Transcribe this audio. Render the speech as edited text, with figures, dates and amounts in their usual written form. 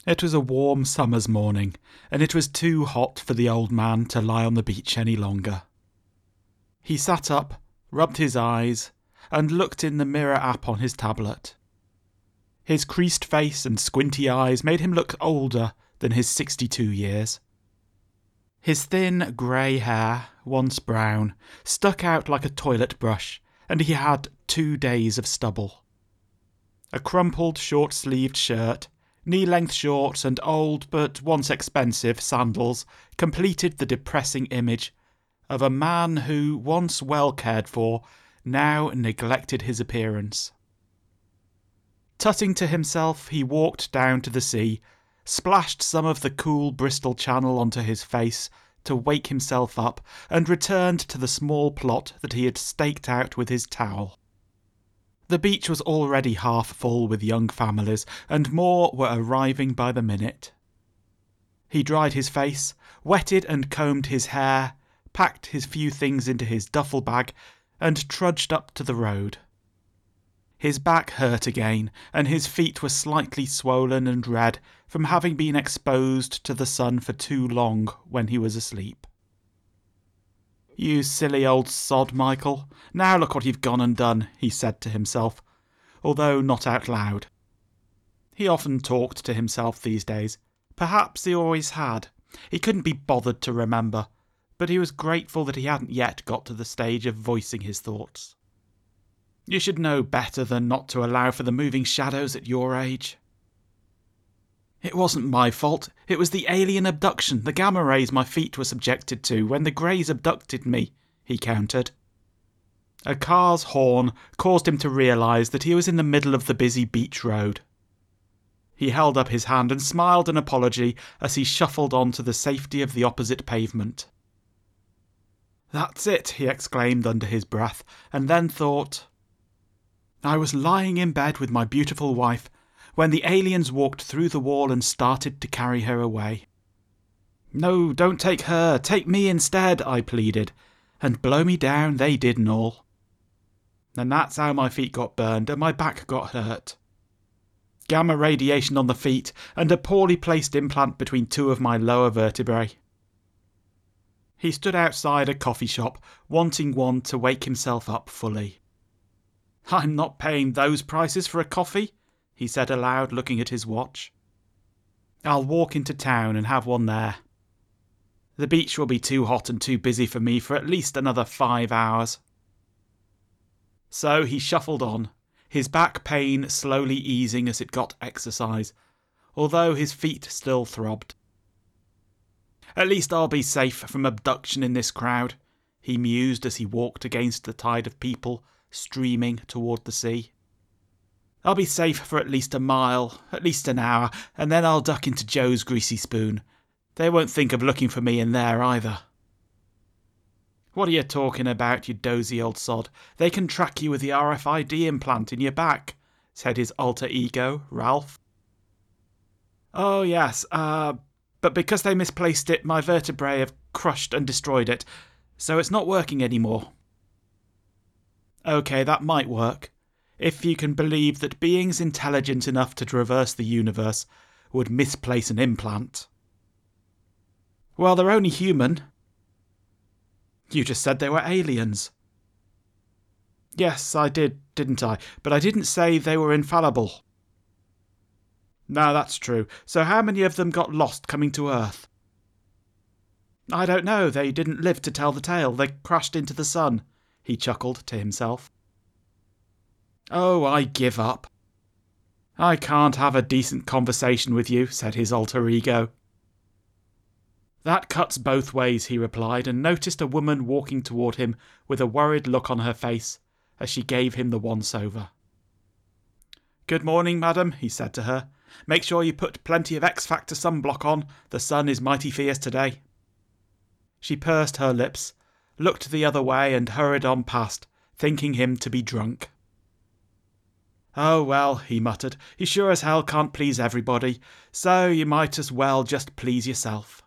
It was a warm summer's morning, and it was too hot for the old man to lie on the beach any longer. He sat up, rubbed his eyes, and looked in the mirror app on his tablet. His creased face and squinty eyes made him look older than his 62 years. His thin grey hair, once brown, stuck out like a toilet brush, and he had 2 days of stubble. A crumpled short-sleeved shirt, knee-length shorts and old but once expensive sandals completed the depressing image of a man who, once well cared for, now neglected his appearance. Tutting to himself, he walked down to the sea, splashed some of the cool Bristol Channel onto his face to wake himself up, and returned to the small plot that he had staked out with his towel. The beach was already half full with young families, and more were arriving by the minute. He dried his face, wetted and combed his hair, packed his few things into his duffel bag, and trudged up to the road. His back hurt again, and his feet were slightly swollen and red from having been exposed to the sun for too long when he was asleep. "You silly old sod, Michael. Now look what you've gone and done," he said to himself, although not out loud. He often talked to himself these days. Perhaps he always had. He couldn't be bothered to remember, but he was grateful that he hadn't yet got to the stage of voicing his thoughts. You should know better than not to allow for the moving shadows at your age. "It wasn't my fault. It was the alien abduction, the gamma rays my feet were subjected to when the Greys abducted me," he countered. A car's horn caused him to realise that he was in the middle of the busy beach road. He held up his hand and smiled an apology as he shuffled on to the safety of the opposite pavement. "That's it," he exclaimed under his breath, and then thought, "I was lying in bed with my beautiful wife when the aliens walked through the wall and started to carry her away. 'No, don't take her, take me instead,' I pleaded, and blow me down they did and all. And that's how my feet got burned and my back got hurt. Gamma radiation on the feet and a poorly placed implant between 2 of my lower vertebrae." He stood outside a coffee shop, wanting one to wake himself up fully. "I'm not paying those prices for a coffee," he said aloud, looking at his watch. "I'll walk into town and have one there. The beach will be too hot and too busy for me for at least another 5 hours." So he shuffled on, his back pain slowly easing as it got exercise, although his feet still throbbed. "At least I'll be safe from abduction in this crowd," he mused as he walked against the tide of people streaming toward the sea. "I'll be safe for at least a mile, at least an hour, and then I'll duck into Joe's Greasy Spoon. They won't think of looking for me in there either." "What are you talking about, you dozy old sod? They can track you with the RFID implant in your back," said his alter ego, Ralph. "Oh yes, but because they misplaced it, my vertebrae have crushed and destroyed it, so it's not working anymore." "Okay, that might work, if you can believe that beings intelligent enough to traverse the universe would misplace an implant." "Well, they're only human." "You just said they were aliens." "Yes, I did, didn't I? But I didn't say they were infallible." "No, that's true. So how many of them got lost coming to Earth?" "I don't know. They didn't live to tell the tale. They crashed into the sun," he chuckled to himself. "Oh, I give up. I can't have a decent conversation with you," said his alter ego. "That cuts both ways," he replied, and noticed a woman walking toward him with a worried look on her face as she gave him the once-over. "Good morning, madam," he said to her. "Make sure you put plenty of X-Factor sunblock on. The sun is mighty fierce today." She pursed her lips, looked the other way and hurried on past, thinking him to be drunk. "Oh well," he muttered, "you sure as hell can't please everybody, so you might as well just please yourself."